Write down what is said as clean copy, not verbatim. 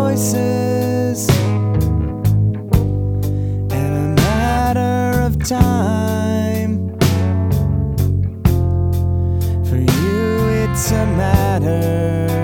voices, and a matter of time. For you, it's a matter